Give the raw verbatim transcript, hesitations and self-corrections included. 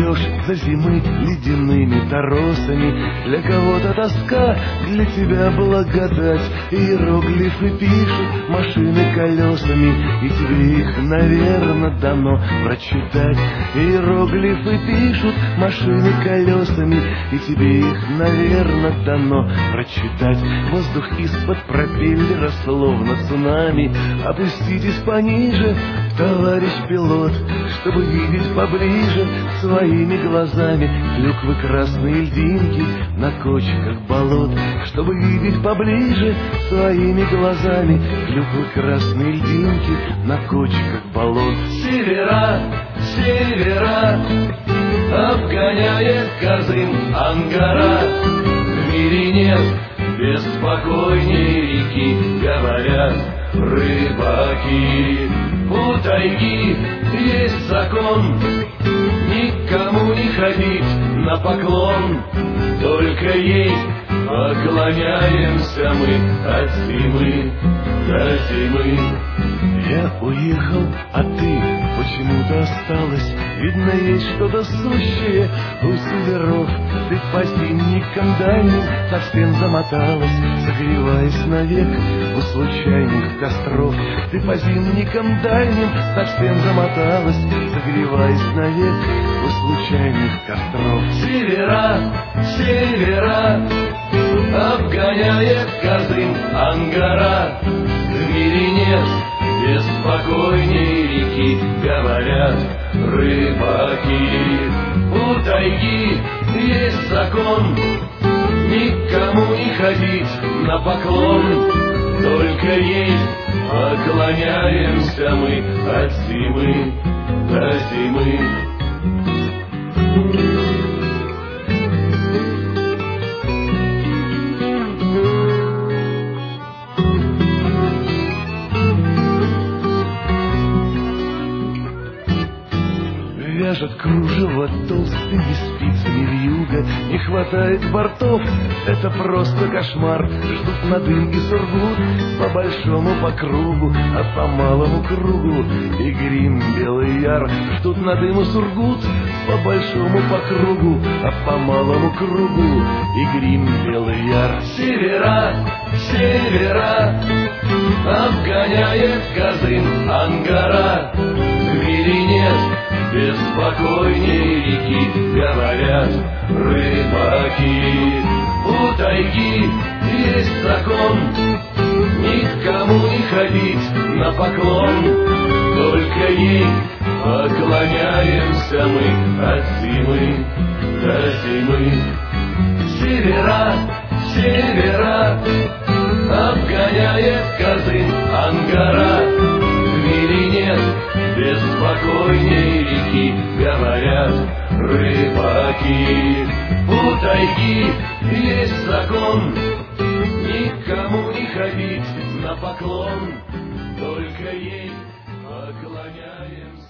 идешь за зимы ледяными торосами. Для кого-то тоска, для тебя благодать. Иероглифы пишут машины колесами, и тебе их, наверно, дано прочитать. Иероглифы пишут машины колесами, и тебе их, наверно, дано прочитать. Воздух из-под пропеллера словно цунами. Опуститесь пониже, товарищ пилот, чтобы видеть поближе своими глазами клюквы, красные льдинки на кочках болот. Чтобы видеть поближе своими глазами клюквы, красные льдинки на кочках болот. Севера, севера, обгоняет Казым Ангара. В мире нет беспокойней реки, говорят рыбаки. У тайги есть закон, никому не ходить на поклон, только ей поклоняемся мы от зимы до зимы. Я уехал, а ты почему-то осталась. Видно, есть что-то сущее у северов. Ты по зимникам дальним совсем замоталась, согреваясь навек у случайных костров. Ты по зимникам дальним совсем замоталась, согреваясь навек у случайных костров. Севера, севера, обгоняет Казым Ангара. В мире нет беспокойней реки, говорят рыбаки. У тайги есть закон, никому не ходить на поклон, только ей поклоняемся мы от зимы до зимы. Вяжет кружево толстыми спицами вьюга. Не хватает бортов, это просто кошмар. Ждут на дым и сургут по большому по кругу, а по малому кругу и грим Белый Яр. Ждут на дым и сургут по большому по кругу, а по малому кругу и грим Белый Яр. Севера, севера, обгоняет Казым Ангара. В мире нет беспокойней реки, говорят рыбаки. У тайги есть закон, никому не ходить на поклон, только ей поклоняемся мы от зимы до зимы. Севера, севера, обгоняет Казым Ангара. В мире нет беспокойней реки, говорят рыбаки. У тайги есть закон, никому не ходить на поклон, только ей поклоняемся.